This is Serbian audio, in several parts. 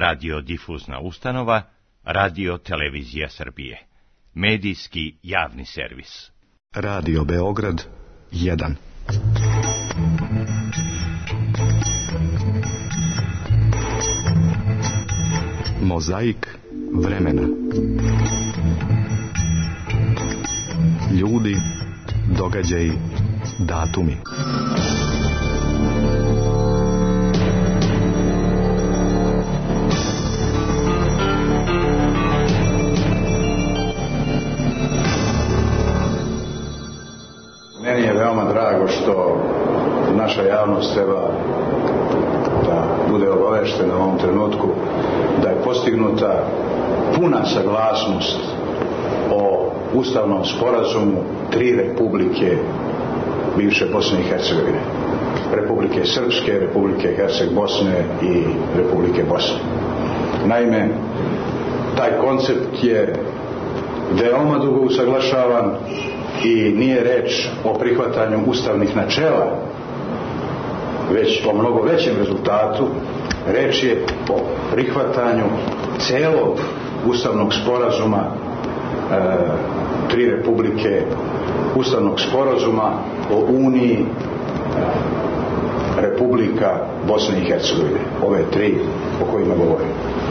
radiodifuzna ustanova, Radio Televizija Srbije. Medijski javni servis. Radio Beograd 1. Mozaik vremena. Ljudi, događaji, datumi. Meni je veoma drago što naša javnost treba da bude obaveštena u ovom trenutku da je postignuta puna saglasnost o ustavnom sporazumu 3 republike bivše Bosne i Hercegovine. Republike Srpske, Republike Herceg-Bosne i Republike Bosne. Naime, taj koncept je veoma dugo usaglašavan i nije reč o prihvatanju ustavnih načela, već o mnogo većem rezultatu. Reč je o prihvatanju celog ustavnog sporazuma 3 republike, ustavnog sporazuma o uniji Republika Bosne i Hercegovine, ove 3 o kojima govorim.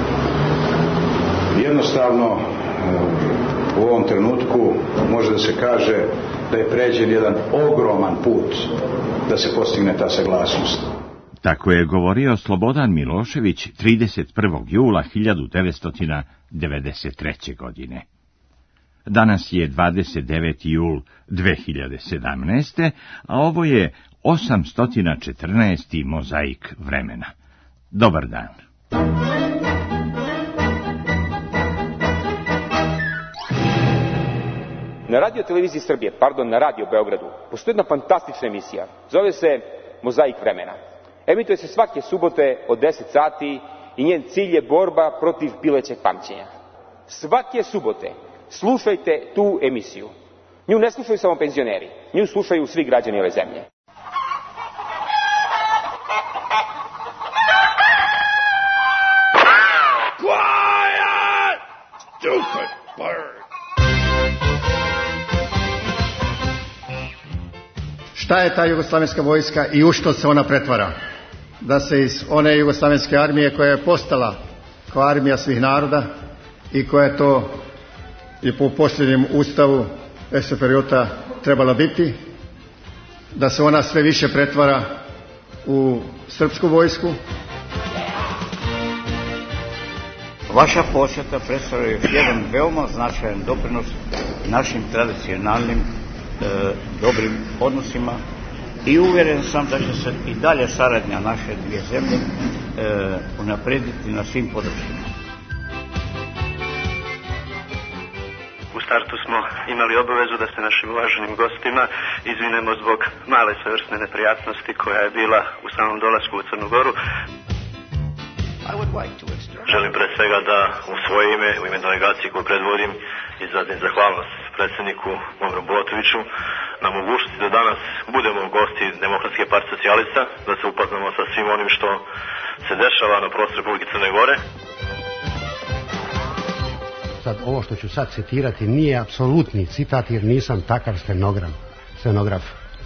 Jednostavno, u ovom trenutku može da se kaže da je pređen jedan ogroman put da se postigne ta saglasnost. Tako je govorio Slobodan Milošević 31. jula 1993. godine. Danas je 29. jul 2017. a ovo je 814. mozaik vremena. Dobar dan. Na Radio Televiziji Srbije, na Radio Beogradu, postoji jedna fantastična emisija. Zove se Mozaik vremena. Emituje se svake subote od 10 sati i njen cilj je borba protiv pilećeg pamćenja. Svake subote slušajte tu emisiju. Nju ne slušaju samo penzioneri, nju slušaju svi građani ove zemlje. Quiet! Stupid bird! Šta je ta jugoslavenska vojska i u što se ona pretvara? Da se iz one jugoslavenske armije koja je postala kao armija svih naroda i koja to je po posljednjem ustavu SFRJ trebala biti, da se ona sve više pretvara u srpsku vojsku. Vaša posjeta predstavlja još jedan veoma značajan doprinos našim tradicionalnim dobrim odnosima i uvjeren sam da će se i dalje saradnja naše dvije zemlje unaprediti na svim područjima. U startu smo imali obavezu da se našim uvaženim gostima izvinemo zbog male svojevrsne neprijatnosti koja je bila u samom dolasku u Crnu Goru. Želim pre svega da u svoje ime, u ime delegacije koju predvodim, izrazim zahvalnost predsjedniku Momru Bulatoviću na mogućnosti da danas budemo gosti Demokratske partije socijalista, da se upoznamo sa svim onim što se dešava na prostoru Republike Crne Gore. Sad, ovo što ću sad citirati nije apsolutni citat jer nisam takav scenograf,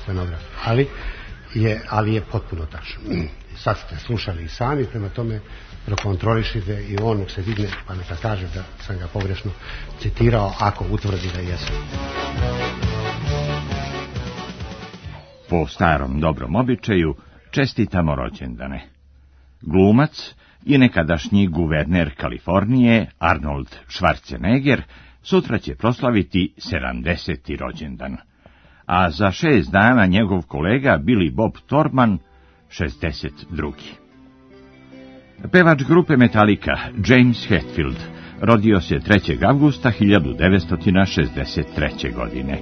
ali je potpuno tačno. Sad ste slušali i sami, prema tome prokontrolišite i on nek se digne pa neka kaže da sam ga pogrešno citirao ako utvrdi da jesam. Po starom dobrom običaju čestitamo rođendane. Glumac i nekadašnji guverner Kalifornije Arnold Schwarzenegger sutra će proslaviti 70. rođendan, a za 6 dana njegov kolega Billy Bob Thornton 62. Pevač grupe Metallica James Hetfield rodio se 3. avgusta 1963. godine.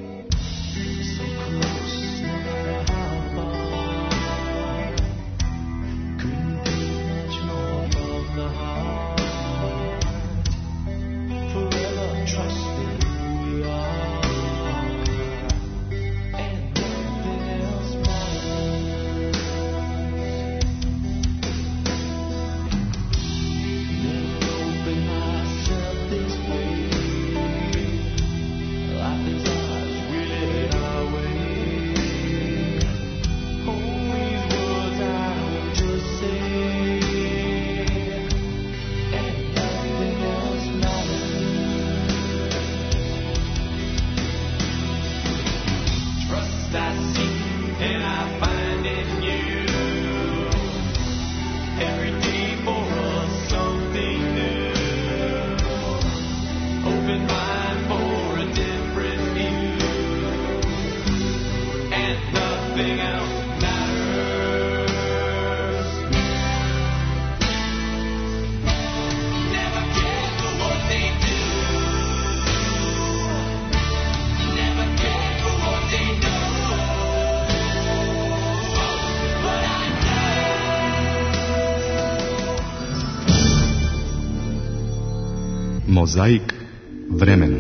Mozaik vremena.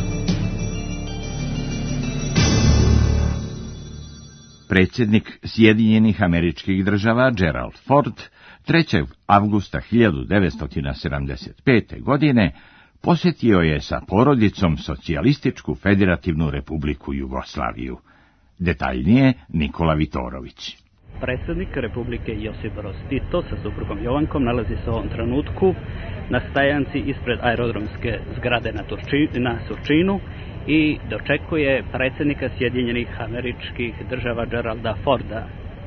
Predsjednik Sjedinjenih Američkih Država Gerald Ford 3. avgusta 1975. godine posjetio je sa porodicom Socijalističku Federativnu Republiku Jugoslaviju. Detaljnije Nikola Vitorović. Predsjednik Republike Josip Broz Tito sa suprugom Jovankom nalazi se u ovom trenutku na stajanci ispred aerodromske zgrade na Surčinu i dočekuje predsjednika Sjedinjenih Američkih Država Geralda Forda.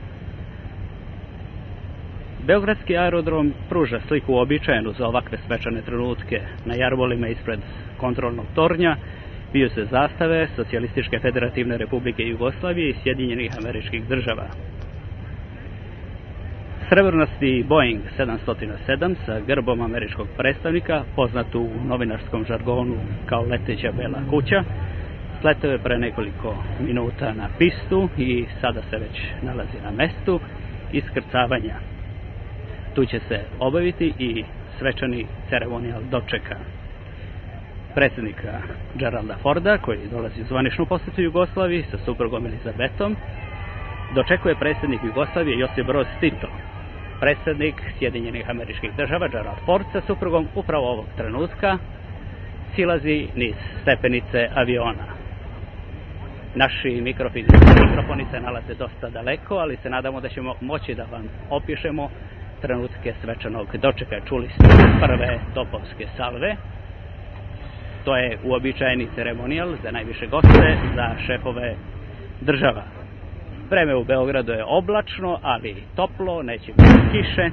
Beogradski aerodrom pruža sliku uobičajenu za ovakve svečane trenutke. Na jarbolima ispred kontrolnog tornja viju se zastave Socijalističke Federativne Republike Jugoslavije i Sjedinjenih Američkih Država. Srebrnasti Boeing 707 sa grbom američkog predstavnika, poznat u novinarskom žargonu kao leteća bela kuća, sleteo je pre nekoliko minuta na pistu i sada se već nalazi na mestu iskrcavanja. Tu će se obaviti i svečani ceremonijal dočeka. Predsjednika Geralda Forda, koji dolazi u zvaničnu posjetu Jugoslaviji sa suprugom Elizabetom, dočekuje predsjednik Jugoslavije Josip Broz Tito. Predsjednik Sjedinjenih Američkih Država Gerald Ford sa suprugom upravo ovog trenutka silazi niz stepenice aviona. Naši mikrofoni se nalaze dosta daleko, ali se nadamo da ćemo moći da vam opišemo trenutke svečanog dočeka. Čuli ste prve topovske salve. To je uobičajeni ceremonijal za najviše goste, za šefove država. Vreme u Beogradu je oblačno, ali toplo, neće biti kiše.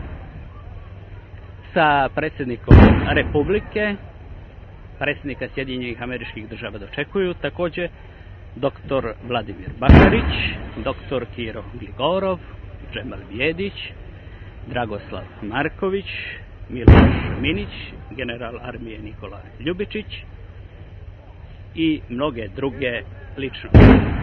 Sa predsjednikom Republike, predsjednika Sjedinjenih Američkih Država dočekuju također dr. Vladimir Bakarić, dr. Kiro Gligorov, Džemal Vjedić, Dragoslav Marković, Miloš Minić, general armije Nikola Ljubičić i mnoge druge ličnosti.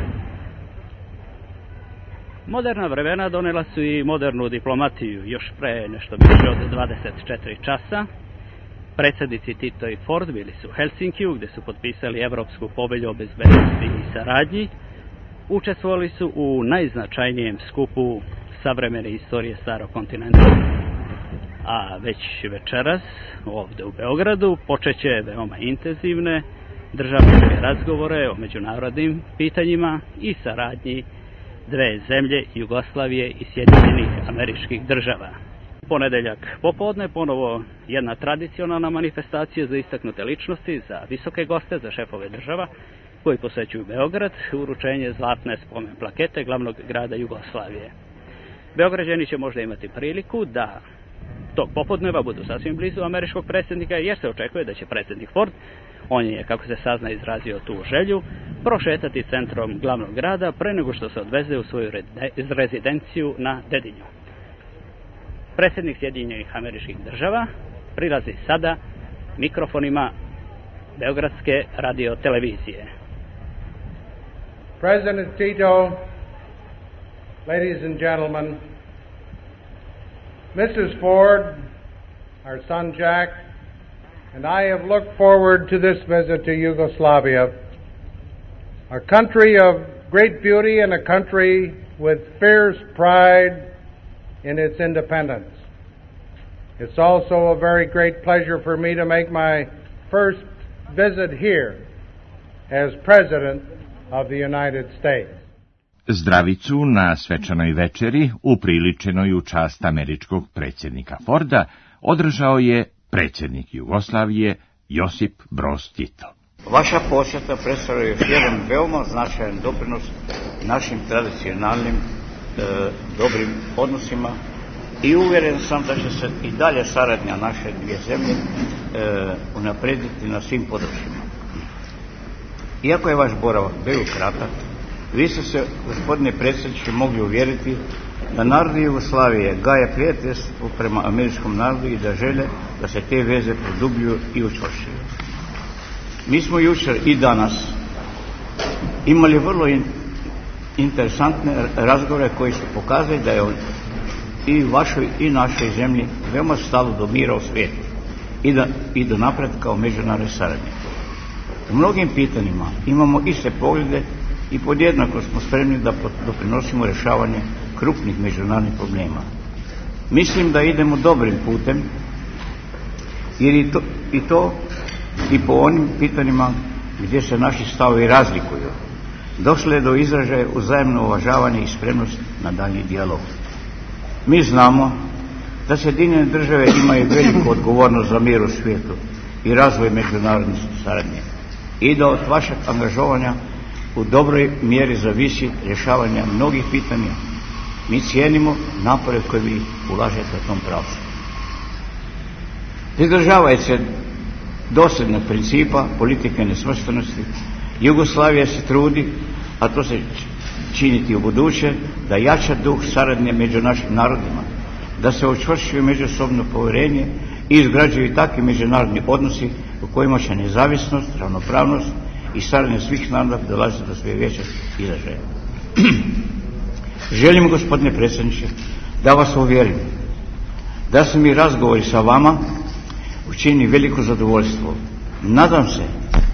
Moderna vremena donela su i modernu diplomatiju. Još pre nešto više od 24 časa predsjednici Tito i Ford bili su u Helsinkiju, gdje su potpisali Evropsku povelju o bezbednosti i saradnji. Učestvovali su u najznačajnijem skupu savremene istorije starog kontinenta. A već večeras, ovdje u Beogradu, počeće veoma intenzivne državne razgovore o međunarodnim pitanjima i saradnji dve zemlje, Jugoslavije i Sjedinjenih Američkih Država. Ponedeljak popodne ponovo jedna tradicionalna manifestacija za istaknute ličnosti, za visoke goste, za šefove država koji posećuju Beograd, uručenje zlatne spomen plakete glavnog grada Jugoslavije. Beograđani će možda imati priliku da tog popodneva budu sasvim blizu američkog predsjednika, jer se očekuje da će predsjednik Ford, on je, kako se sazna, izrazio tu želju, prošetati centrom glavnog grada pre nego što se odveze u svoju rezidenciju na Dedinju. Predsjednik Sjedinjenih Američkih Država prilazi sada mikrofonima Beogradske radiotelevizije. President Tito, ladies and gentlemen, Mrs. Ford, our son Jack, and I have looked forward to this visit to Yugoslavia, a country of great beauty and a country with fierce pride in its independence. It's also a very great pleasure for me to make my first visit here as President of the United States. Zdravicu na svečanoj večeri, upriličenoj u čast američkog predsjednika Forda, održao je predsjednik Jugoslavije Josip Broz Tito. Vaša posjeta predstavlja još jedan veoma značajan doprinos našim tradicionalnim dobrim odnosima i uvjeren sam da će se i dalje saradnja naše dvije zemlje unaprediti na svim područjima. Iako je vaš boravak bio kratak, vi ste se, gospodine predsjedniče, mogli uvjeriti da narodi Jugoslavije gaje prijateljstvo prema američkom narodu i da žele da se te veze produbljuju i učvršćuju. Mi smo jučer i danas imali vrlo interesantne razgovore koji su pokazali da je i vašoj i našoj zemlji veoma stalo do mira u svijetu i do napretka u međunarodnoj saradnji. U mnogim pitanjima imamo iste poglede i podjednako smo spremni da doprinosimo rješavanje krupnih međunarodnih problema. Mislim da idemo dobrim putem, jer i po onim pitanjima gdje se naši stavovi razlikuju, došlo je do izražaja uzajamno uvažavanje i spremnost na daljnji dijalog. Mi znamo da Sjedinjene Države imaju veliku odgovornost za mir u svijetu i razvoj međunarodne suradnje i da od vašeg angažovanja u dobroj mjeri zavisi rješavanje mnogih pitanja. Mi cijenimo napore koje vi ulažete u tom pravcu. Pridržavajući se dosljednog principa politike nesvrstanosti, Jugoslavija se trudi, a to se činiti u buduće, da jača duh saradnje među našim narodima, da se učvršćuju međusobno povjerenje i izgrađuju takvi međunarodni odnosi u kojima će nezavisnost, ravnopravnost i saradnje svih naroda dolaziti do svoje veće izražaja. Želim, gospodine predsjedniče, da vas uvjerim da su mi razgovori sa vama učinili veliko zadovoljstvo. Nadam se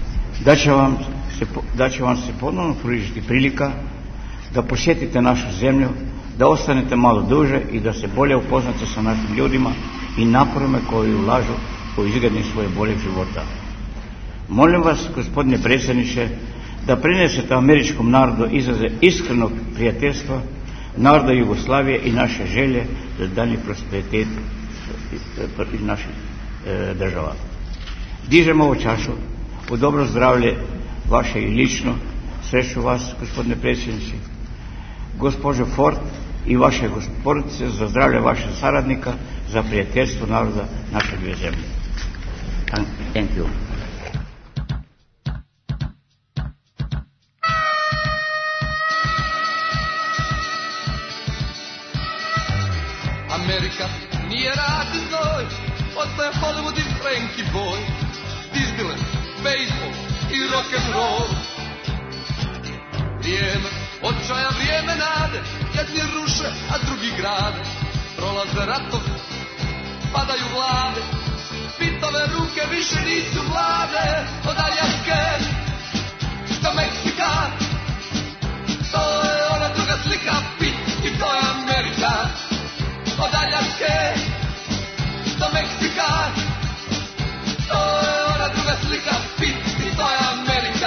da će vam se ponovno pružiti prilika da posjetite našu zemlju, da ostanete malo duže i da se bolje upoznate sa našim ljudima i naporima koji ulažu u izgradnju svoje boljeg života. Molim vas, gospodine predsjedniče, da prinesete američkom narodu izraze iskrenog prijateljstva naroda Jugoslavije i naše želje za daljnji prosperitet naših država. Dižem ovu čašu u dobro zdravlje vaše i lično, sreću vas, gospodine predsjedniče, gospođo Ford i vaše porodice, za zdravlje vašeg saradnika, za prijateljstvo naroda naše dvije zemlje. Thank you. Amerika nije radni znoj, ostaje Hollywood i Frankie Boy, Disneyland, baseball i rock'n'roll. Vrijeme očaja, vrijeme nade, jedni ruše, a drugi grade. Prolaze ratovi, padaju vlade, pitove ruke više nisu mlade. Od Aljaske do Meksika, to je ona druga slika, pit i to je Amerika. Od Aljaske do Meksika, to je ona druga slika, pit i to je Amerika.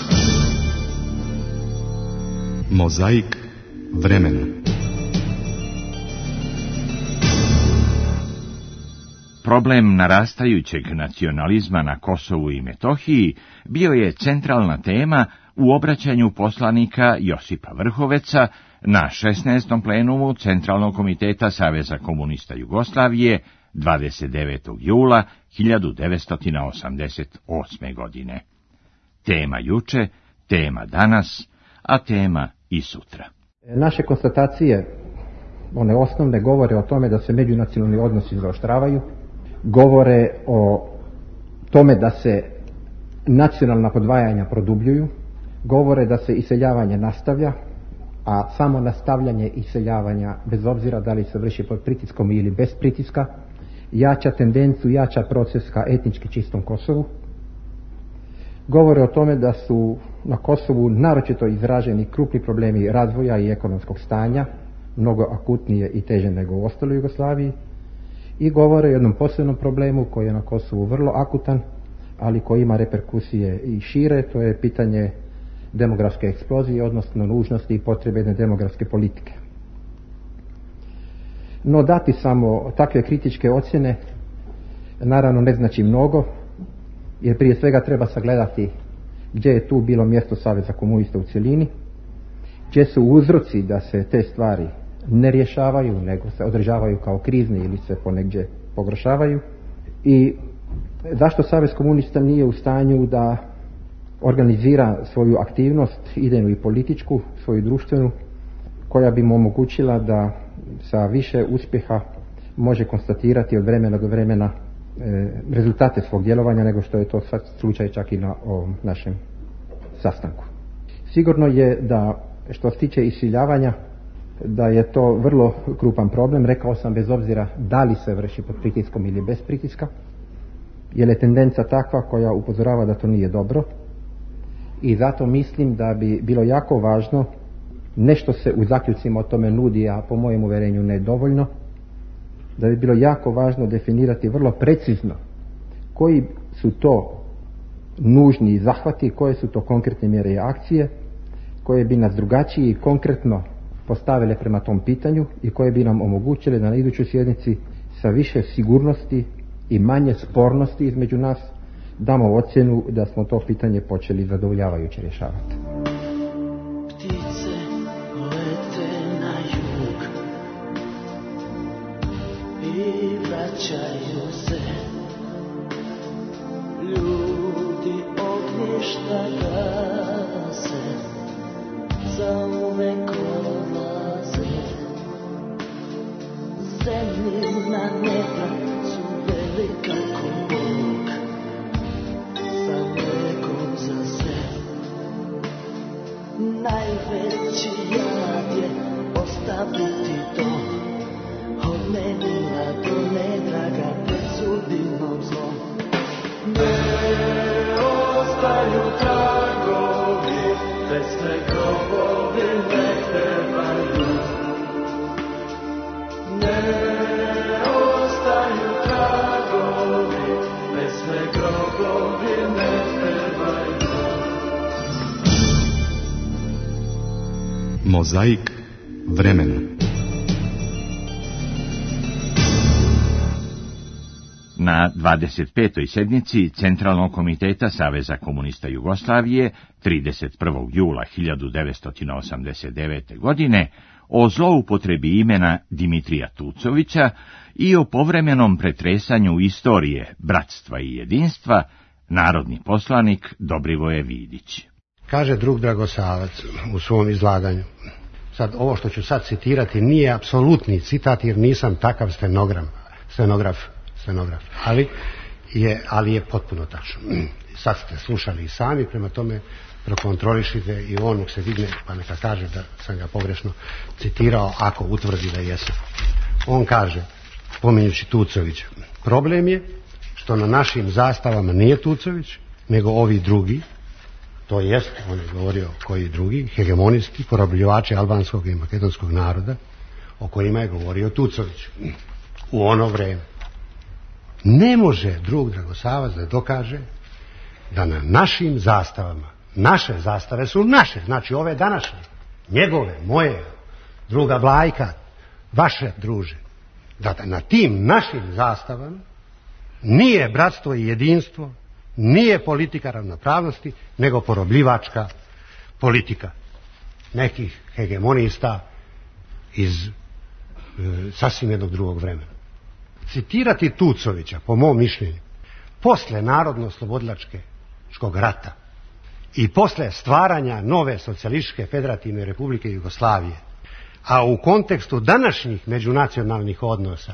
Mozaik vremena. Problem narastajućeg nacionalizma na Kosovu i Metohiji bio je centralna tema u obraćanju poslanika Josipa Vrhoveca na 16. plenumu Centralnog komiteta Saveza komunista Jugoslavije 29. jula 1988. godine. Tema juče, tema danas, a tema i sutra. Naše konstatacije, one osnovne, govore o tome da se međunacionalni odnosi zaoštravaju, govore o tome da se nacionalna podvajanja produbljuju, govore da se iseljavanje nastavlja, a samo nastavljanje iseljavanja, bez obzira da li se vrši pod pritiskom ili bez pritiska, jača tendenciju, jača proces ka etnički čistom Kosovu. Govore o tome da su na Kosovu naročito izraženi krupni problemi razvoja i ekonomskog stanja, mnogo akutnije i teže nego u ostaloj Jugoslaviji, i govore o jednom posebnom problemu koji je na Kosovu vrlo akutan, ali koji ima reperkusije i šire, to je pitanje demografske eksplozije, odnosno nužnosti i potrebe jedne demografske politike. No dati samo takve kritičke ocjene naravno ne znači mnogo, jer prije svega treba sagledati gdje je tu bilo mjesto Saveza komunista u cjelini, gdje su uzroci da se te stvari ne rješavaju, nego se održavaju kao krizne ili se ponegdje pogoršavaju, i zašto Savez komunista nije u stanju da organizira svoju aktivnost, idejnu i političku, svoju društvenu, koja bi mu omogućila da sa više uspjeha može konstatirati od vremena do vremena rezultate svog djelovanja, nego što je to sad slučaj čak i na ovom našem sastanku. Sigurno je da što se tiče iseljavanja, da je to vrlo krupan problem, rekao sam, bez obzira da li se vrši pod pritiskom ili bez pritiska. jer je tendencija takva koja upozorava da to nije dobro i zato mislim da bi bilo jako važno, nešto se u zaključcima o tome nudi, a po mojem uvjerenju ne dovoljno, da bi bilo jako važno definirati vrlo precizno koji su to nužni zahvati, koje su to konkretne mjere i akcije koje bi nas drugačije i konkretno postavile prema tom pitanju i koje bi nam omogućile da na idućoj sjednici sa više sigurnosti i manje spornosti između nas damo ocjenu da smo to pitanje počeli zadovoljavajuće rješavati. Ptice lete na jug i vraćaju se, ljudi ognjišta gase, zauvek odlaze. Zemljina neba su velika ko Bog, sa mlekom za sve. Najveći jad je ostaviti dom, od nemila do nedraga pred sudbinom zlom. Ne ostaju tragovi, pesme grobovi ne trebaju. Ne ostaju tragovi, pesme grobovi ne trebaju. Mozaik vremena. Na 25. sjednici Centralnog komiteta Saveza komunista Jugoslavije 31. jula 1989. godine o zloupotrebi imena Dimitrija Tucovića i o povremenom pretresanju istorije bratstva i jedinstva, narodni poslanik Dobrivoje Vidić. Kaže drug Dragosavac u svom izlaganju. Sad, ovo što ću sad citirati nije apsolutni citat jer nisam takav stenograf, ali je potpuno tačno. Sad ste slušali i sami, prema tome prokontrolišite i on nek se digne pa neka kaže da sam ga pogrešno citirao ako utvrdi da jesam. On kaže, pominjući Tucovića, problem je što na našim zastavama nije Tucović, nego ovi drugi, to jest, on je govorio koji drugi, hegemonisti, porobljivači albanskog i makedonskog naroda, o kojima je govorio Tucović u ono vrijeme. Ne može drug Dragosavac da dokaže da na našim zastavama, naše zastave su naše, znači ove današnje, njegove, moje, druga Blajka, vaše druže, da na tim našim zastavama nije bratstvo i jedinstvo, nije politika ravnopravnosti, nego porobljivačka politika nekih hegemonista iz sasvim jednog drugog vremena. Citirati Tucovića, po mom mišljenju, posle Narodno-oslobodilačkog rata i posle stvaranja nove socijalističke federativne republike Jugoslavije, a u kontekstu današnjih međunacionalnih odnosa,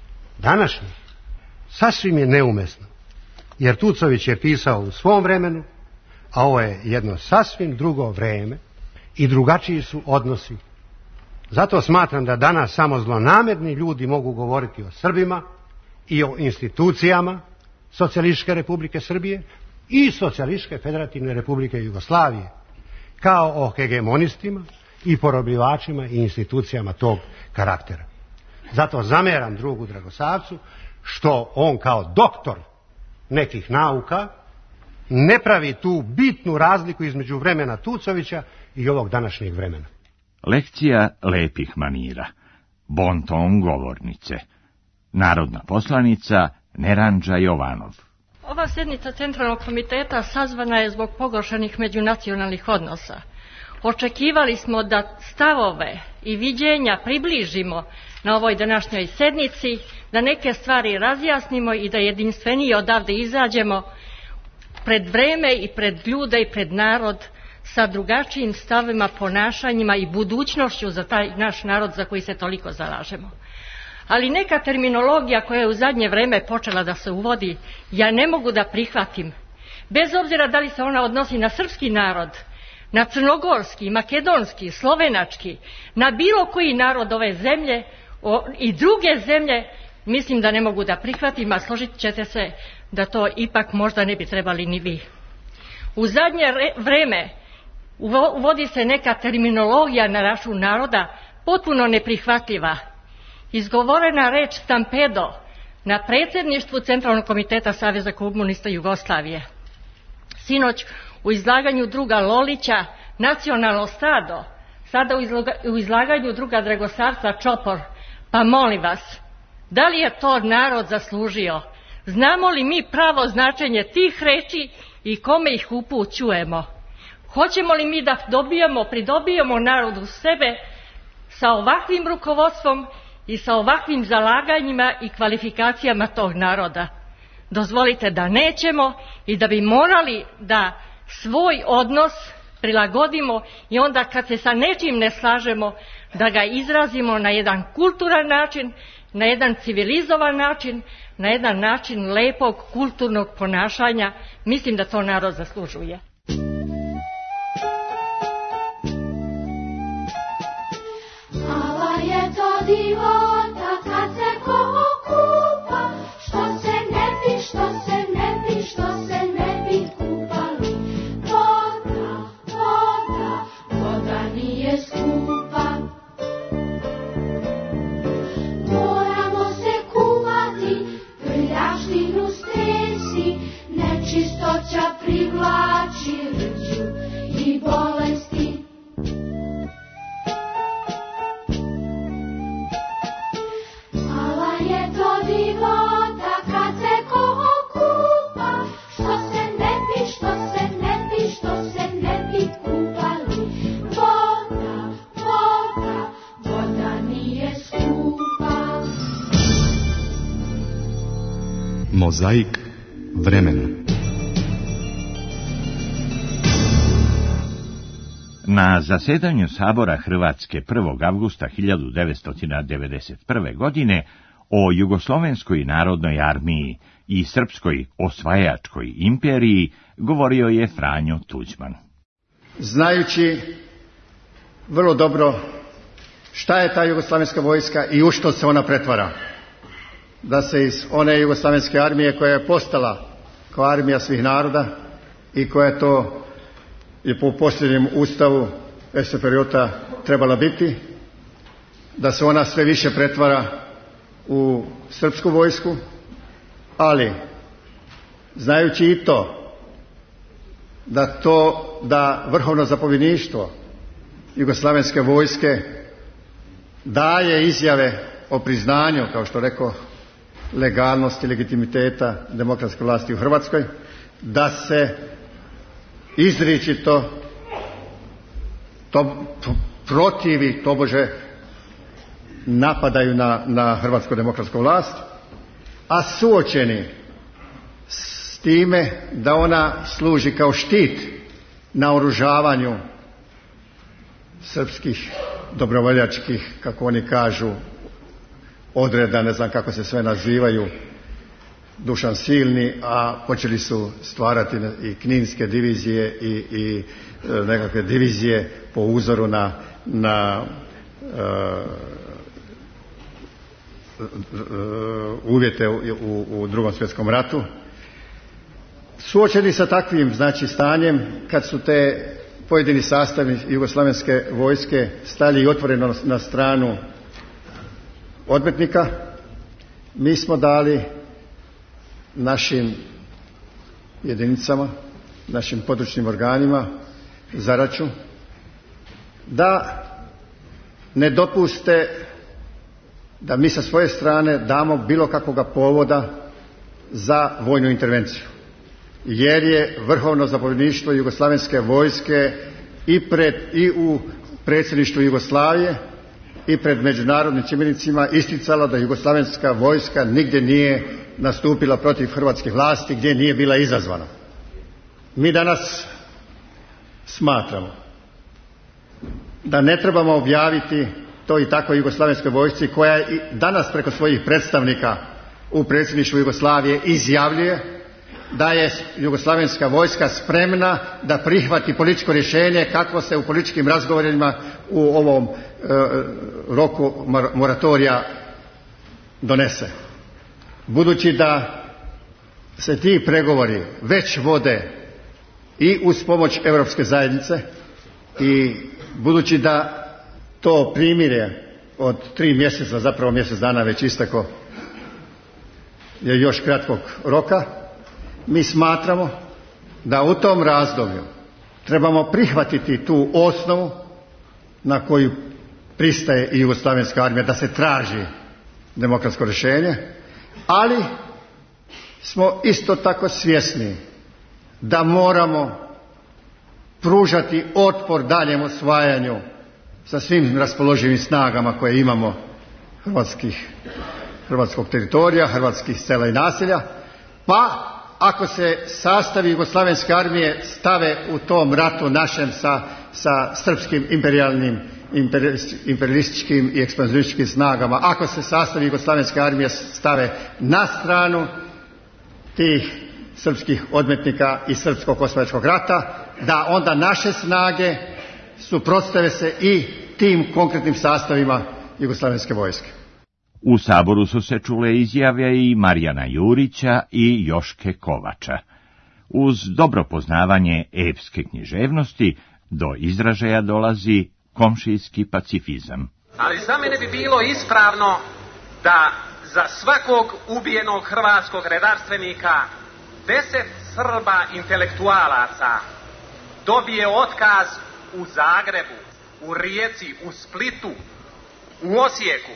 sasvim je neumesno. Jer Tucović je pisao u svom vremenu, a ovo je jedno sasvim drugo vrijeme i drugačiji su odnosi. Zato smatram da danas samo zlonamerni ljudi mogu govoriti o Srbima i o institucijama Socijalističke republike Srbije i Socijalističke federativne republike Jugoslavije, kao o hegemonistima i porobljivačima i institucijama tog karaktera. Zato zameram drugu Dragosavcu što on kao doktor nekih nauka ne pravi tu bitnu razliku između vremena Tucovića i ovog današnjeg vremena. Lekcija lepih manira. Bon ton govornice. Narodna poslanica Neranđa Jovanov. Ova sjednica Centralnog komiteta sazvana je zbog pogoršanih međunacionalnih odnosa. Očekivali smo da stavove i viđenja približimo na ovoj današnjoj sjednici, da neke stvari razjasnimo i da jedinstvenije odavde izađemo pred vreme i pred ljude i pred narod sa drugačijim stavima, ponašanjima i budućnošću za taj naš narod za koji se toliko zalažemo. Ali neka terminologija koja je u zadnje vrijeme počela da se uvodi, ja ne mogu da prihvatim. Bez obzira da li se ona odnosi na srpski narod, na crnogorski, makedonski, slovenački, na bilo koji narod ove zemlje i druge zemlje, mislim da ne mogu da prihvatim, a složit ćete se da to ipak možda ne bi trebali ni vi. U zadnje vreme uvodi se neka terminologija na račun naroda potpuno neprihvatljiva. Izgovorena reč stampedo na predsjedništvu Centralnog komiteta Saveza komunista Jugoslavije. Sinoć u izlaganju druga Lolića nacionalno stado, sada u izlaganju druga Dragosarca Čopor. Pa molim vas, da li je to narod zaslužio? Znamo li mi pravo značenje tih reči i kome ih upućujemo? Hoćemo li mi da pridobijemo narod u sebe sa ovakvim rukovodstvom i sa ovakvim zalaganjima i kvalifikacijama tog naroda? Dozvolite da nećemo i da bi morali da svoj odnos prilagodimo i onda kad se sa nečim ne slažemo da ga izrazimo na jedan kulturan način, na jedan civilizovan način, na jedan način lepog kulturnog ponašanja. Mislim da to narod zaslužuje. Mala je to divota kad se ko okupa, što se ne bi, što se ne bi, što se ne bi kupali. Voda, voda, voda nije skupa. Moramo se kuvati, prljaštinu stresi, nečistoća privlači rđu i bolesti. Mala je to divota kad se ko okupa, što se ne bi, što se ne bi, što se ne bi kupali. Voda, voda, voda nije skupa. Mozaik vremena. Na zasedanju Sabora Hrvatske 1. avgusta 1991. godine o Jugoslovenskoj narodnoj armiji i Srpskoj osvajačkoj imperiji govorio je Franjo Tuđman. Znajući vrlo dobro šta je ta jugoslavenska vojska i u što se ona pretvara. Da se iz one jugoslavenske armije koja je postala kao armija svih naroda i koja to je po posljednjem ustavu SFRJ trebala biti, da se ona sve više pretvara u srpsku vojsku, ali znajući i to da vrhovno zapovjedništvo jugoslavenske vojske daje izjave o priznanju, kao što rekao, legalnosti, legitimiteta demokratske vlasti u Hrvatskoj, da se izričito protivi, tobože napadaju na hrvatsku demokratsku vlast, a suočeni s time da ona služi kao štit naoružavanju srpskih dobrovoljačkih, kako oni kažu, odreda, ne znam kako se sve nazivaju, Dušan Silni, a počeli su stvarati i kninske divizije i nekakve divizije po uzoru na uvjete u Drugom svjetskom ratu. Suočeni sa takvim, znači, stanjem, kad su te pojedini sastavi jugoslavenske vojske stali i otvoreno na stranu odmetnika, mi smo dali našim jedinicama, našim područnim organima zadaću da ne dopuste da mi sa svoje strane damo bilo kakvoga povoda za vojnu intervenciju, jer je vrhovno zapovjedništvo jugoslavenske vojske i u predsjedništvu Jugoslavije i pred međunarodnim čimbenicima isticalo da jugoslavenska vojska nigdje nije nastupila protiv hrvatskih vlasti gdje nije bila izazvana. Mi danas smatramo da ne trebamo objaviti to i tako jugoslavenskoj vojsci, koja i danas preko svojih predstavnika u predsjedništvu Jugoslavije izjavljuje da je jugoslavenska vojska spremna da prihvati političko rješenje kako se u političkim razgovorima u ovom roku moratorija donese. budući da se ti pregovori već vode i uz pomoć Europske zajednice i budući da to primirje od 3 mjeseca, zapravo mjesec dana već isteko, je još kratkog roka, mi smatramo da u tom razdoblju trebamo prihvatiti tu osnovu na koju pristaje i Jugoslavenska armija, da se traži demokratsko rješenje, ali smo isto tako svjesni da moramo pružati otpor daljem osvajanju sa svim raspoloživim snagama koje imamo hrvatskog teritorija, hrvatskih sela i naselja, pa ako se sastavi Jugoslavenske armije stave u tom ratu našem sa srpskim imperialističkim i ekspanzionističkim snagama, ako se sastavi Jugoslavenske armije stave na stranu tih srpskih odmetnika i srpskog osvajačkog rata, da onda naše snage suprotstave se i tim konkretnim sastavima Jugoslavenske vojske. U Saboru su se čule izjave i Marijana Jurića i Joške Kovača. Uz dobro poznavanje epske književnosti do izražaja dolazi komšijski pacifizam. Ali za mene bi bilo ispravno da za svakog ubijenog hrvatskog redarstvenika 10 Srba intelektualaca dobije otkaz u Zagrebu, u Rijeci, u Splitu, u Osijeku.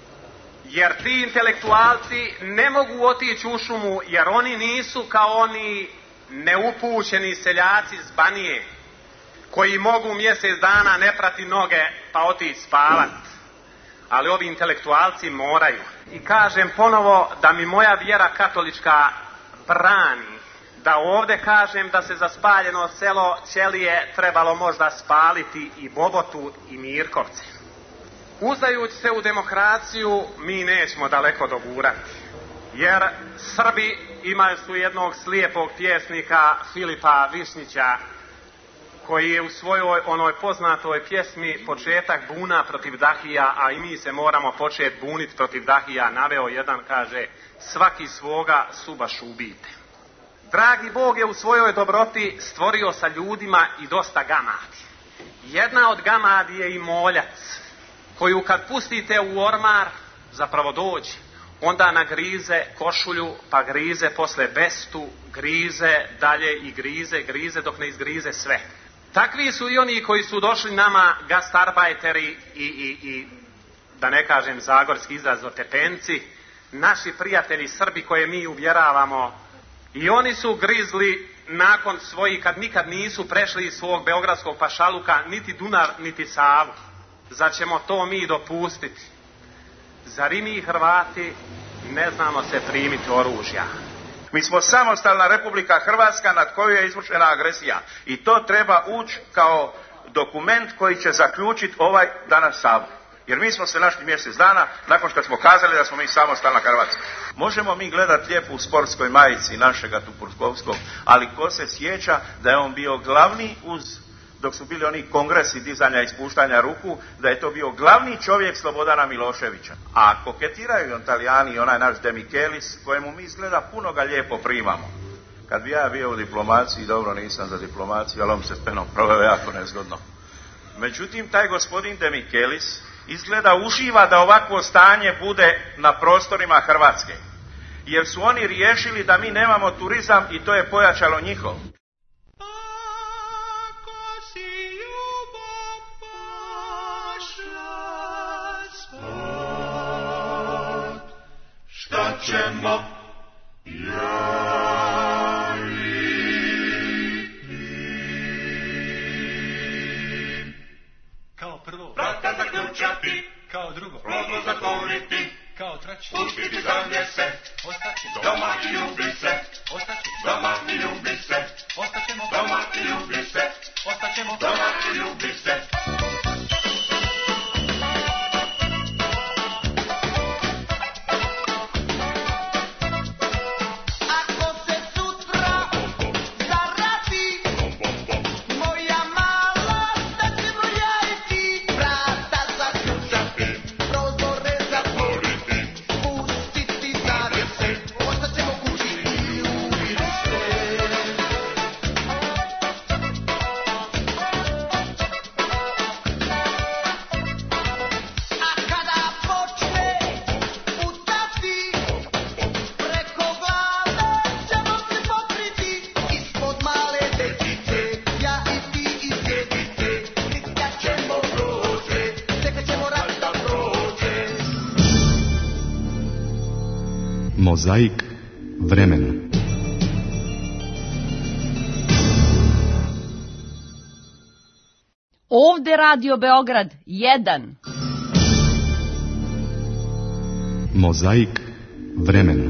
Jer ti intelektualci ne mogu otići u šumu, jer oni nisu kao oni neupućeni seljaci s Banije, koji mogu mjesec dana ne prati noge pa otići spavat. Ali ovi intelektualci moraju. I kažem ponovo da mi moja vjera katolička brani da ovdje kažem da se za spaljeno selo Ćelije trebalo možda spaliti i Bobotu i Mirkovce. Uzdajući se u demokraciju, mi nećemo daleko dogurati. Jer Srbi imaju su jednog slijepog pjesnika Filipa Višnjića, koji je u svojoj onoj poznatoj pjesmi Početak buna protiv Dahija, a i mi se moramo početi buniti protiv Dahija, naveo jedan, kaže, svaki svoga subaš ubijte. Dragi Bog je u svojoj dobroti stvorio sa ljudima i dosta gamadi. Jedna od gamadi je i moljac, koju kad pustite u ormar, zapravo dođe, onda nagrize košulju, pa grize posle bestu, grize dalje i grize dok ne izgrize sve. Takvi su i oni koji su došli nama gastarbajteri i da ne kažem zagorski izraz otepenci, naši prijatelji Srbi koje mi uvjeravamo, i oni su grizli nakon svojih, kad nikad nisu prešli iz svog beogradskog pašaluka niti Dunav niti Savu. Zar ćemo to mi dopustiti? Zar i mi Hrvati ne znamo se primiti oružja? Mi smo samostalna Republika Hrvatska nad koju je izvršena agresija i to treba ući kao dokument koji će zaključiti ovaj danas Sabor. Jer mi smo se našli mjesec dana nakon što smo kazali da smo mi samostalna Hrvatska. Možemo mi gledati lijepu u sportskoj majici našega Tupurkovskog, ali ko se sjeća da je on bio glavni dok su bili oni kongresi dizanja i spuštanja ruku, da je to bio glavni čovjek Slobodana Miloševića. A koketiraju Italijani i onaj naš De Michelis, kojemu mi izgleda puno ga lijepo primamo. Kad bi ja bio u diplomaciji, dobro nisam za diplomaciju, ali on se s penom proveo jako nezgodno. Međutim, taj gospodin De Michelis izgleda uživa da ovakvo stanje bude na prostorima Hrvatske. Jer su oni riješili da mi nemamo turizam i to je pojačalo njihov. Šta ćemo kao prvo vrata zaključati, kao drugo rodno zatvoriti, kao treće pustiti zavjese, ostaći doma i ljubi se, ostaći doma i ljubi se, ostaćemo doma i ljubi se, ostaćemo doma i ljubi se. Mozaik vremena. Ovde Radio Beograd 1. Mozaik vremena.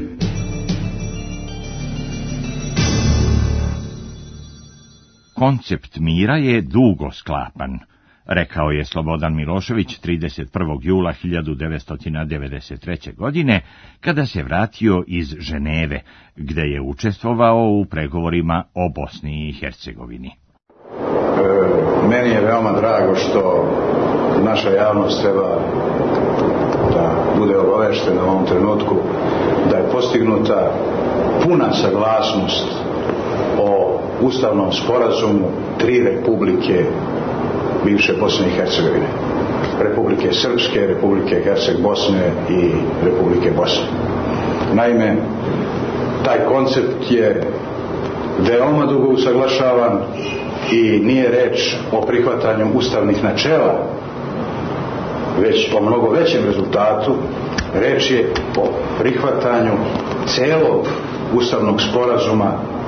Koncept mira je dugo sklapan, rekao je Slobodan Milošević 31. jula 1993. godine, kada se vratio iz Ženeve, gde je učestvovao u pregovorima o Bosni i Hercegovini. Meni je veoma drago što naša javnost treba da bude obaveštena u ovom trenutku da je postignuta puna saglasnost o ustavnom sporazumu 3 republike bivše Bosne i Hercegovine. Republike Srpske, Republike Herceg Bosne i Republike Bosne. Naime, taj koncept je veoma dugo usaglašavan i nije reč o prihvatanju ustavnih načela, već o mnogo većem rezultatu. Reč je o prihvatanju celog ustavnog sporazuma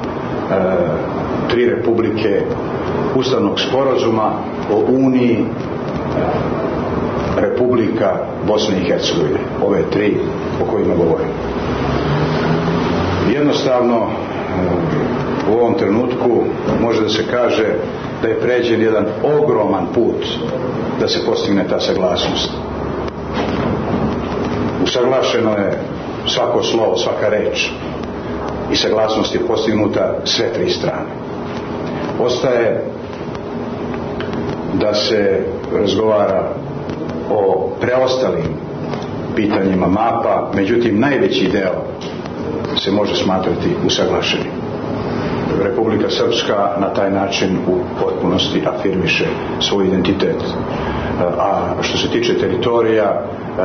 3 republike, ustavnog sporazuma o Uniji Republika Bosne i Hercegovine, ove 3 o kojima govorim. Jednostavno, u ovom trenutku može da se kaže da je pređen jedan ogroman put da se postigne ta saglasnost. Usaglašeno je svako slovo, svaka reč i saglasnost je postignuta sve 3 strane. Ostaje da se razgovara o preostalim pitanjima mapa, međutim najveći deo se može smatrati usaglašenim. Republika Srpska na taj način u potpunosti afirmiše svoj identitet. A što se tiče teritorija,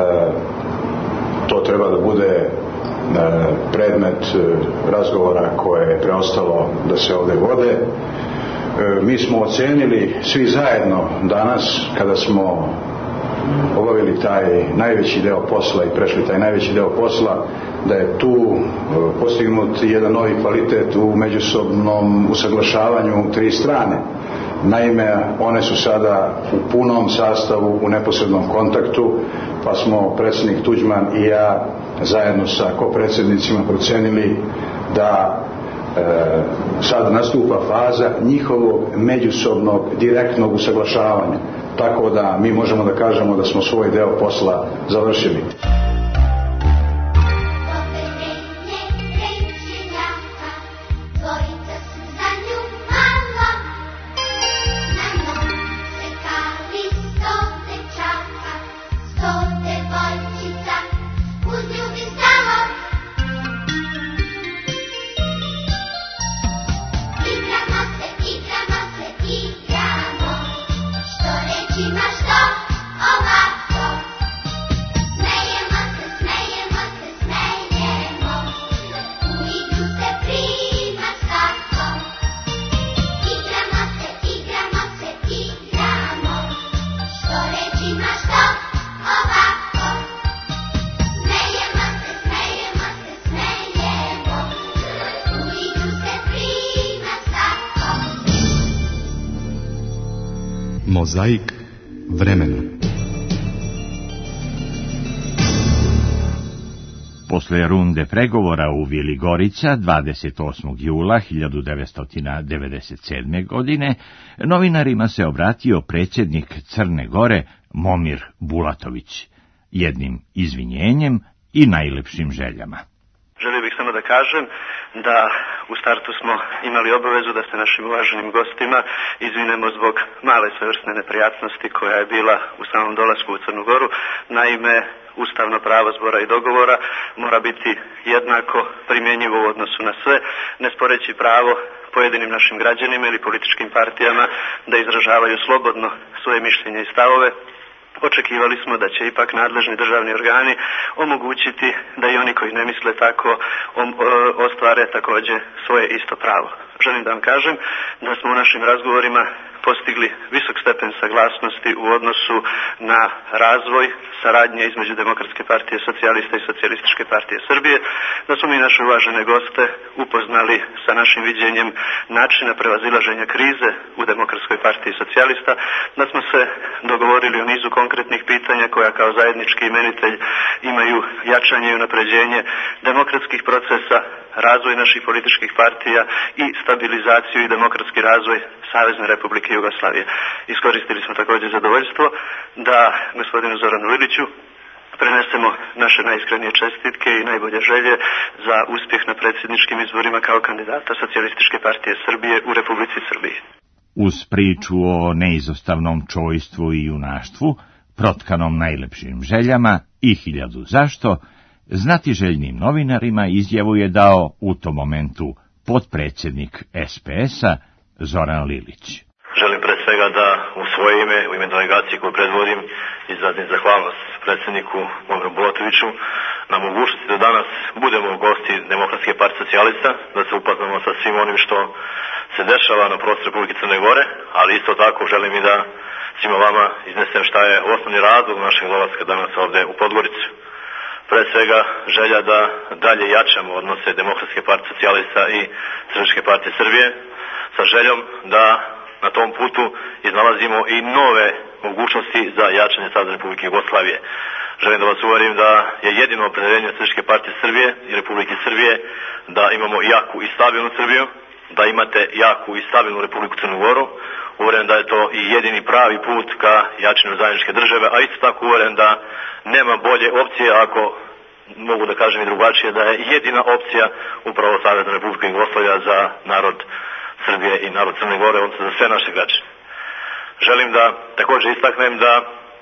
to treba da bude predmet razgovora koje je preostalo da se ovdje vode. Mi smo ocenili svi zajedno danas, kada smo obavili taj najveći deo posla i prešli taj najveći deo posla, da je tu postignut jedan novi kvalitet u međusobnom usaglašavanju 3 strane. Naime, one su sada u punom sastavu, u neposrednom kontaktu, pa smo predsjednik Tuđman i ja zajedno sa kopredsjednicima procenili da sad nastupa faza njihovog međusobnog direktnog usaglašavanja. Tako da mi možemo da kažemo da smo svoj deo posla završili. Mozaik vremena. Posle runde pregovora u Vili Gorica 28. jula 1997. godine novinarima se obratio predsjednik Crne Gore Momir Bulatović jednim izvinjenjem i najlepšim željama. Želio bih samo da kažem da u startu smo imali obavezu da se našim uvaženim gostima izvinemo zbog male svojevrsne neprijatnosti koja je bila u samom dolasku u Crnu Goru. Naime, ustavno pravo zbora i dogovora mora biti jednako primjenjivo u odnosu na sve, ne sporeći pravo pojedinim našim građanima ili političkim partijama da izražavaju slobodno svoje mišljenje i stavove. Očekivali smo da će ipak nadležni državni organi omogućiti da i oni koji ne misle tako ostvare također svoje isto pravo. Želim da vam kažem da smo u našim razgovorima postigli visok stepen saglasnosti u odnosu na razvoj saradnje između Demokratske partije socijalista i Socijalističke partije Srbije, da smo mi naše uvažene goste upoznali sa našim viđenjem načina prevazilaženja krize u Demokratskoj partiji socijalista, da smo se dogovorili o nizu konkretnih pitanja koja kao zajednički imenitelj imaju jačanje i unapređenje demokratskih procesa, razvoj naših političkih partija i stabilizaciju i demokratski razvoj Savezne Republike Jugoslavije. Iskoristili smo također zadovoljstvo da gospodinu Zoranu Liliću prenesemo naše najiskrenije čestitke i najbolje želje za uspjeh na predsjedničkim izborima kao kandidata Socijalističke partije Srbije u Republici Srbiji. Uz priču o neizostavnom čojstvu i junaštvu, protkanom najlepšim željama i 1000 zašto, znatiželjnim novinarima izjavu je dao u tom momentu potpredsjednik SPS-a Zoran Lilić. Želim pre svega da u svoje ime, u ime delegacije koju predvodim, izrazim zahvalnost predsjedniku Momru Bulatoviću na mogućnosti da danas budemo gosti Demokratske partije socijalista, da se upoznamo sa svim onim što se dešava na prostoru Republike Crne Gore, ali isto tako želim i da svima vama iznesem šta je osnovni razlog našeg dolaska danas ovde u Podgoricu. Pre svega želja da dalje jačamo odnose Demokratske partije socijalista i Socijalističke partije Srbije, sa željom da na tom putu iznalazimo i nove mogućnosti za jačanje Savezne Republike Jugoslavije. Želim da vas uverim da je jedino opredeljenje Socijalističke partije Srbije i Republike Srbije da imamo jaku i stabilnu Srbiju, da imate jaku i stabilnu Republiku Crnu Goru. Uveren da je to i jedini pravi put ka jačanju zajedničke države, a isto tako uveren da nema bolje opcije, ako mogu da kažem i drugačije, da je jedina opcija upravo Savezna Republika Jugoslavija za narod Srbije i narod Crne Gore, odnosno za sve naše građane. Želim da također istaknem da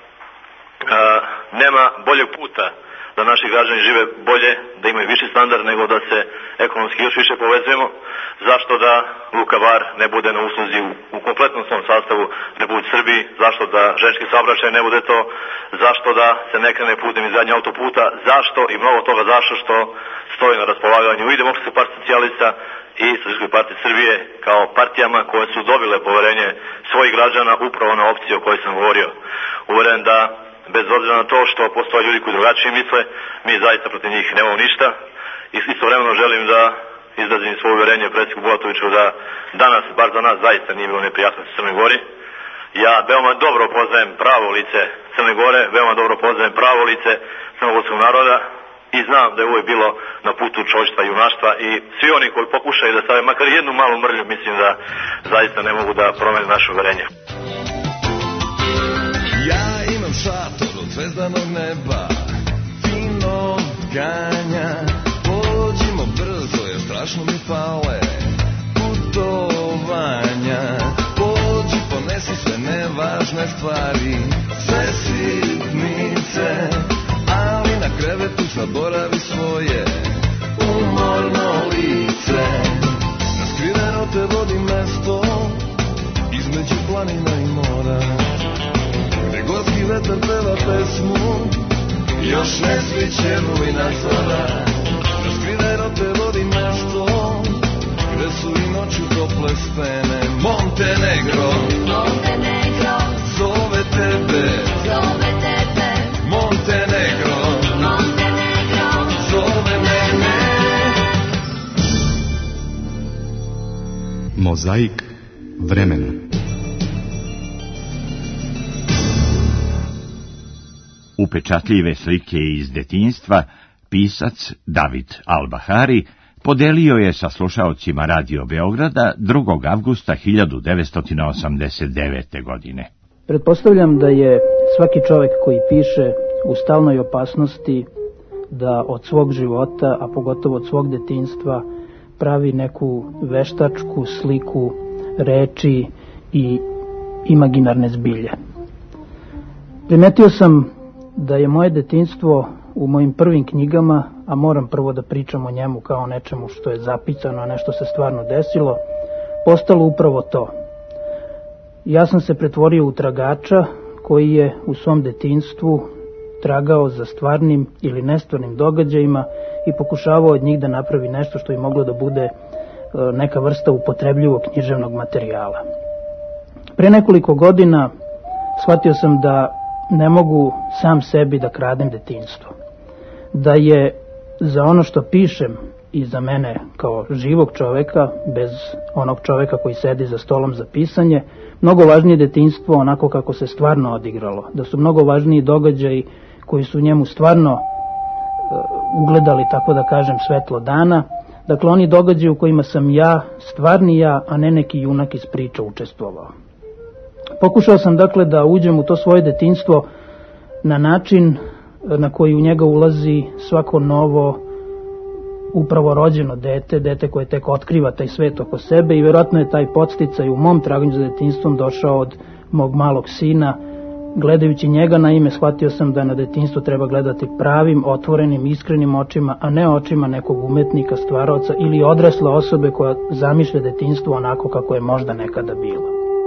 nema boljeg puta da naši građani žive bolje, da imaju viši standard nego da se ekonomski još više povezujemo. Zašto da Luka Bar ne bude na usluzi u kompletnom svom sastavu Republike Srbiji? Zašto da željeznički saobraćaj ne bude to? Zašto da se ne krene putem izgradnje autoputa? Zašto i mnogo toga zašto što stoji na raspolaganju i Demokratske partije socijalista i Socijalističke partije Srbije kao partijama koje su dobile poverenje svojih građana upravo na opciji o kojoj sam govorio. Uveren da bez obzira na to što postoje ljudi koji drugačije misle, mi zaista protiv njih nemamo ništa. I istovremeno želim da izrazim svoje uvjerenje predsjedniku Bulatoviću da danas, bar za nas, zaista nije bilo neprijatnosti u Crnoj Gori. Ja veoma dobro poznajem pravo lice Crne Gore, veoma dobro poznajem pravo lice crnogorskog naroda i znam da je uvijek bilo na putu čojstva i junaštva i svi oni koji pokušaju da stave makar jednu malu mrlju, mislim da zaista ne mogu da promene naše uvjerenje. Ja imam šator od zvezdanog neba, fino ganja, pođimo brzo jer strašno mi fale putovanja. Pođi, ponesi sve nevažne stvari, sve sitnice, ali na krevetu zaboravi svoje umorno lice. Na skriveno te vodi mesto između planina i mora, gde gorski vetar peva pesmu, još ne sviće rujna zora. Na skriveno te vodi mesto gde su i noću tople stene. Montenegro, Montenegro, zove tebe, zove tebe. Montenegro, Montenegro, zove mene. Mozaik vremena. Upečatljive slike iz detinjstva pisac David Al-Bahari podelio je sa slušaocima Radio Beograda 2. avgusta 1989. godine. Pretpostavljam da je svaki čovjek koji piše u stalnoj opasnosti da od svog života, a pogotovo od svog detinjstva, pravi neku veštačku sliku reči i imaginarne zbilje. Primetio sam da je moje detinjstvo u mojim prvim knjigama, a moram prvo da pričam o njemu kao nečemu što je zapisano, a nešto se stvarno desilo, postalo upravo to. Ja sam se pretvorio u tragača koji je u svom detinjstvu tragao za stvarnim ili nestvarnim događajima i pokušavao od njih da napravi nešto što bi moglo da bude neka vrsta upotrebljivog književnog materijala. Pre nekoliko godina shvatio sam da ne mogu sam sebi da kradem detinjstvo. Da je za ono što pišem i za mene kao živog čoveka, bez onog čoveka koji sedi za stolom za pisanje, mnogo važnije detinjstvo onako kako se stvarno odigralo. Da su mnogo važniji događaji koji su njemu stvarno ugledali, tako da kažem, svetlo dana. Dakle, oni događaji u kojima sam ja, stvarni ja, a ne neki junak iz priča učestvovao. Pokušao sam, dakle, da uđem u to svoje detinjstvo na način na koji u njega ulazi svako novo, upravo rođeno dete koje tek otkriva taj svet oko sebe, i vjerojatno je taj podsticaj u mom traganju za detinjstvom došao od mog malog sina. Gledajući njega, naime, shvatio sam da na detinjstvo treba gledati pravim, otvorenim, iskrenim očima, a ne očima nekog umetnika, stvaraoca ili odrasle osobe koja zamišlja detinjstvo onako kako je možda nekada bilo.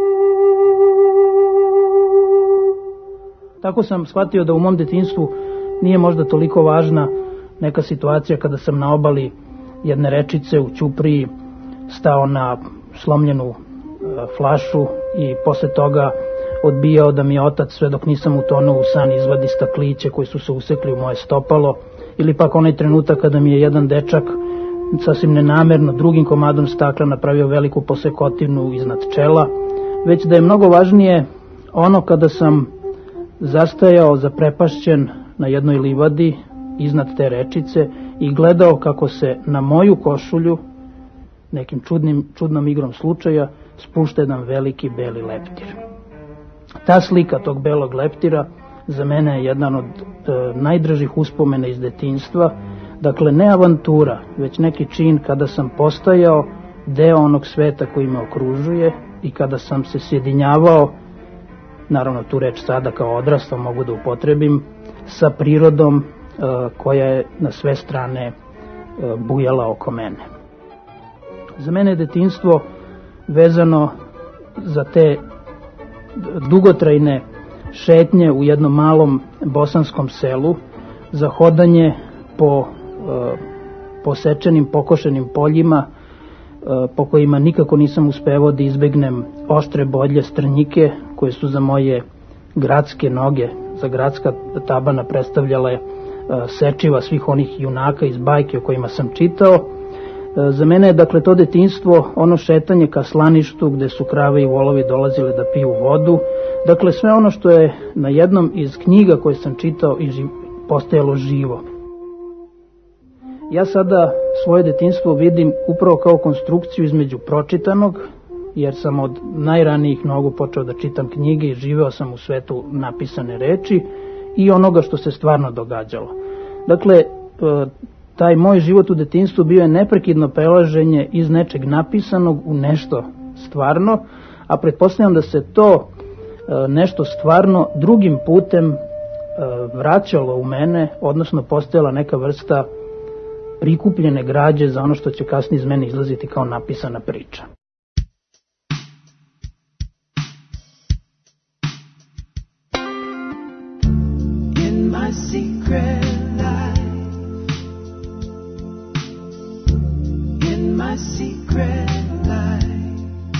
Tako sam shvatio da u mom detinjstvu nije možda toliko važna neka situacija kada sam na obali jedne rečice u Ćupriji stao na slomljenu flašu i posle toga odbijao da mi je otac, sve dok nisam utonuo u san, izvadi stakliće koji su se usekli u moje stopalo, ili pak onaj trenutak kada mi je jedan dečak sasvim nenamerno drugim komadom stakla napravio veliku posekotinu iznad čela, već da je mnogo važnije ono kada sam zastajao zaprepašćen na jednoj livadi iznad te rečice i gledao kako se na moju košulju, nekim čudnom igrom slučaja, spušta jedan veliki beli leptir. Ta slika tog belog leptira za mene je jedan od najdražih uspomena iz detinjstva. Dakle, ne avantura, već neki čin kada sam postajao deo onog sveta koji me okružuje i kada sam se sjedinjavao, naravno tu reč sada kao odrastao mogu da upotrebim, sa prirodom koja je na sve strane bujala oko mene. Za mene je detinjstvo vezano za te dugotrajne šetnje u jednom malom bosanskom selu, za hodanje po posečenim, pokošenim poljima po kojima nikako nisam uspevao da izbegnem oštre bodlje strnjike koje su za moje gradske noge, za gradska tabana predstavljale sečiva svih onih junaka iz bajke o kojima sam čitao. Za mene je, dakle, to detinjstvo ono šetanje ka slaništu gde su krave i volovi dolazile da piju vodu. Dakle, sve ono što je na jednom iz knjiga koje sam čitao i postajalo živo. Ja sada svoje detinjstvo vidim upravo kao konstrukciju između pročitanog, jer sam od najranijih nogu počeo da čitam knjige i živeo sam u svetu napisane reči, i onoga što se stvarno događalo. Dakle, taj moj život u detinjstvu bio je neprekidno prelaženje iz nečeg napisanog u nešto stvarno, a pretpostavljam da se to nešto stvarno drugim putem vraćalo u mene, odnosno postojala neka vrsta prikupljene građe za ono što će kasnije iz mene izlaziti kao napisana priča. In my secret life, in my secret life,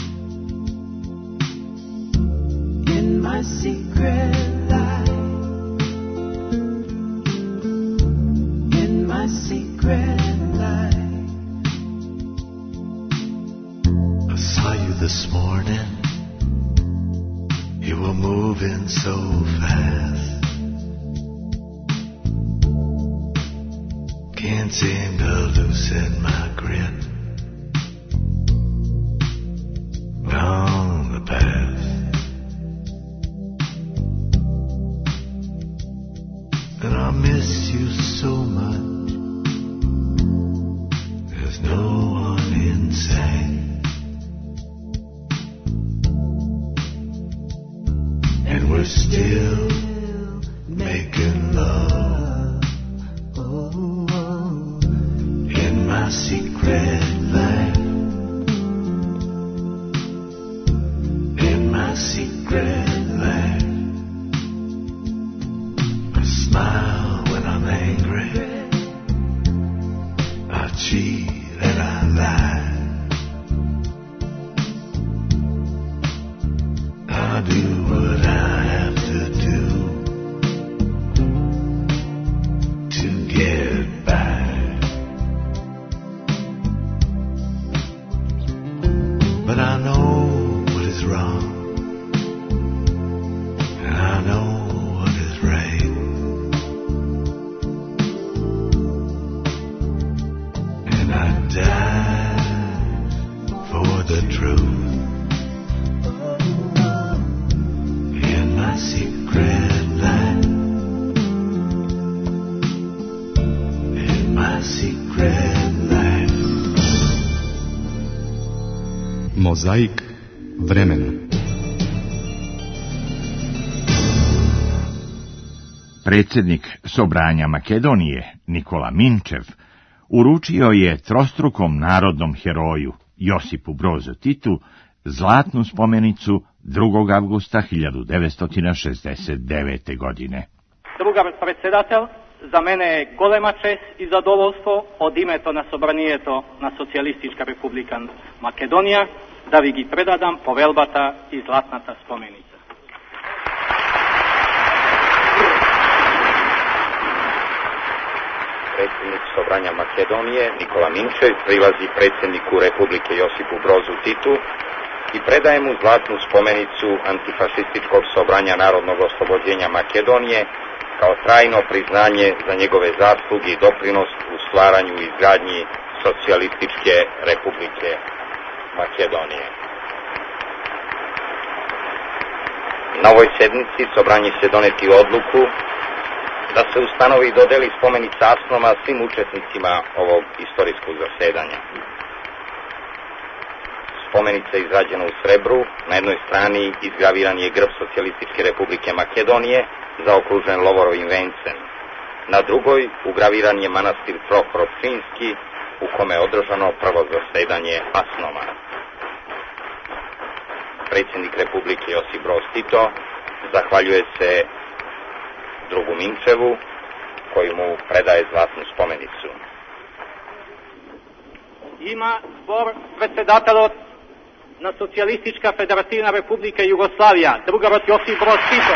in my secret life, in my secret life. I saw you this morning. You were moving so fast. Can't seem to loosen my grip on the path. And I miss you so much. There's no one in sight. And we're still making love in my secret life, in my secret life. I smile when I'm angry, I cheat and I lie. for the truth. In my secret land, in my secret land. Mozaik vremena. Predsjednik Sobranja Makedonije, Nikola Minčev, uručio je trostrukom narodnom heroju Josipu Brozu Titu zlatnu spomenicu 2. avgusta 1969. godine. Drugar predsjedatelj, za mene je golema čest i zadovoljstvo od imeto na Sobranijeto na Socijalistička republika Makedonija, da vi gi predadam povelbata i zlatnata spomenica. Predsjednik Sobranja Makedonije, Nikola Minčev, prilazi predsjedniku Republike Josipu Brozu Titu i predaje mu zlatnu spomenicu antifašističkog Sobranja narodnog oslobođenja Makedonije kao trajno priznanje za njegove zasluge i doprinos u stvaranju i izgradnji Socijalističke Republike Makedonije. Na ovoj sednici Sobranje će doneti odluku da se ustanovi i dodeli spomenica asnoma svim učesnicima ovog istorijskog zasedanja. Spomenica je izrađena u srebru, na jednoj strani izgraviran je grb Socijalističke Republike Makedonije zaokružen lovorovim vencem. Na drugoj ugraviran je manastir Prohor Pčinjski u kome je održano prvo zasedanje asnoma. Predsjednik Republike Josip Broz Tito zahvaljuje se drugu Minčevu, koji mu predaje zlatnu spomenicu. Ima zbor predsjedatelot na Socijalistička federativna Republika Jugoslavija, drugarot Josip Broz Tito.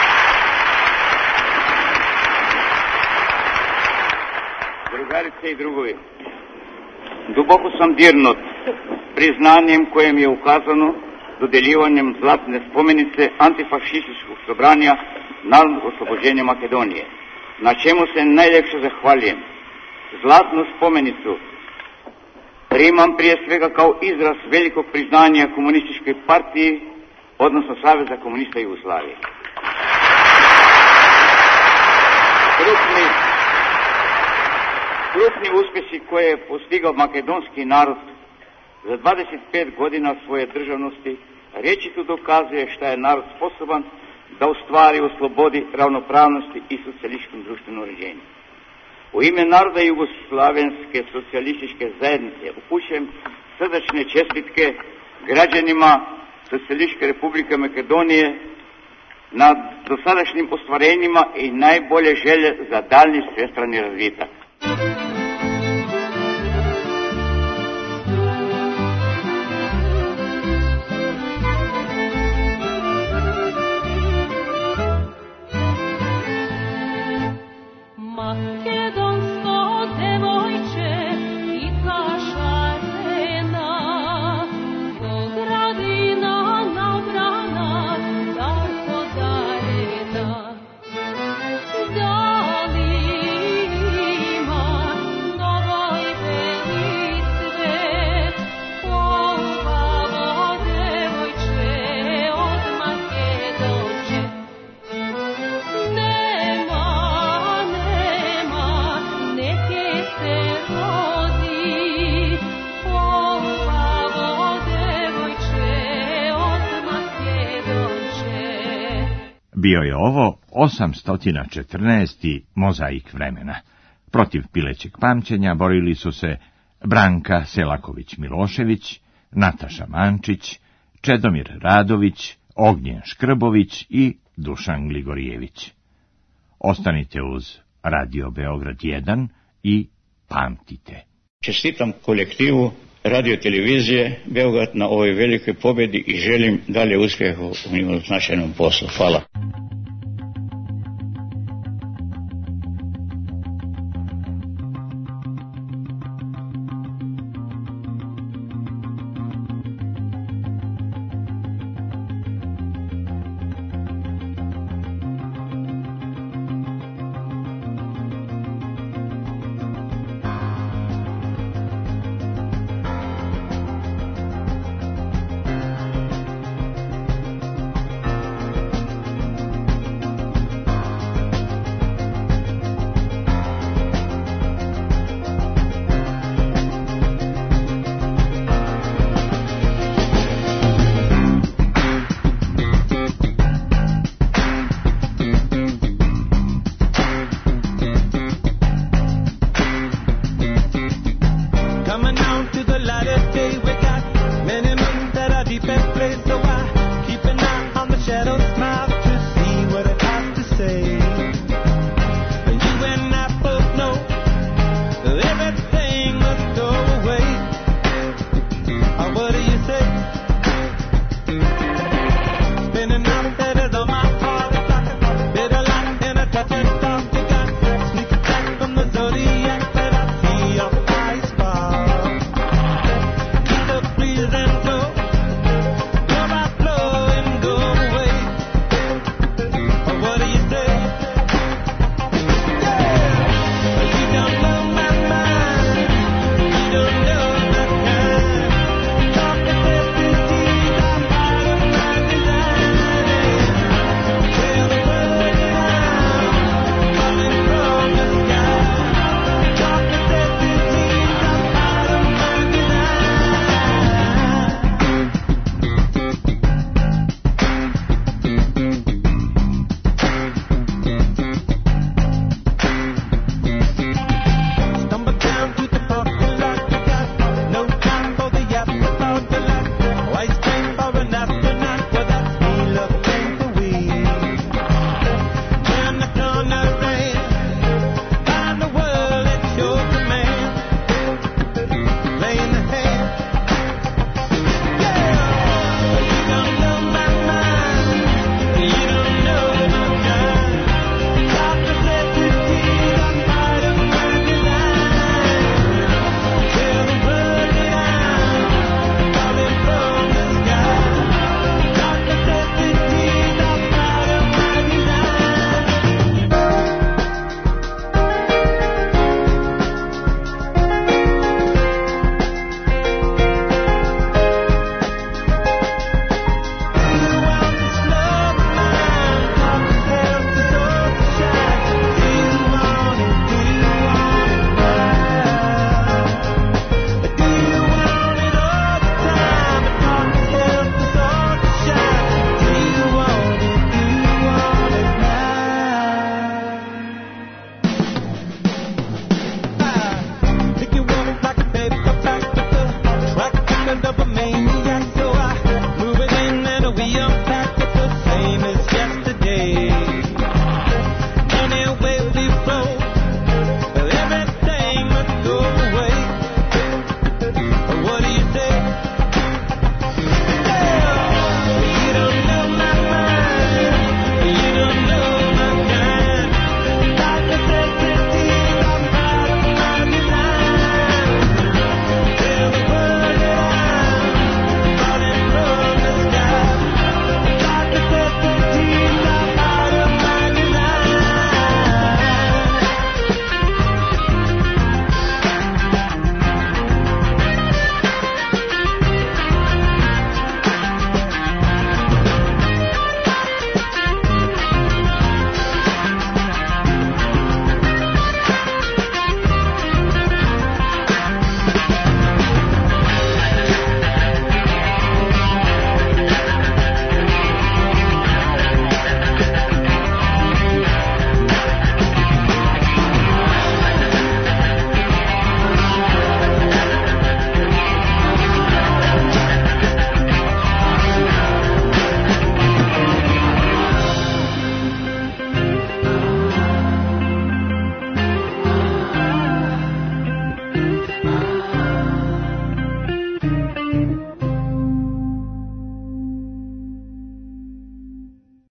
Drugarice i drugovi, duboko sam dirnut priznanjem kojem je ukazano dodeljivanjem zlatne spomenice antifašističkog Sobranja narodnog oslobođenja Makedonije, na čemu se najljepše zahvaljujem. Zlatnu spomenicu primam prije svega kao izraz velikog priznanja komunističkoj partiji, odnosno Saveza komunista Jugoslavije. Krupni uspjesi koje je postigao makedonski narod za 25 godina svoje državnosti rječito dokazuje šta je narod sposoban da ostvari u slobodi, ravnopravnosti i socijalističkom društvenom uređenju. U ime naroda Jugoslavenske socijalističke zajednice upućujem srdačne čestitke građanima Socijalističke Republike Makedonije na dosadašnjim ostvarenjima i najbolje želje za daljnji svestrani razvitak. Bio je ovo 814. mozaik vremena. Protiv pilećeg pamćenja borili su se Branka Selaković-Milošević, Nataša Mančić, Čedomir Radović, Ognjen Škrbović i Dušan Gligorijević. Ostanite uz Radio Beograd 1 i pamtite. Čestitam kolektivu radio-televizije Beograd na ovoj velikoj pobjedi i želim dalje uspjeha u njihovom značajnom poslu. Hvala.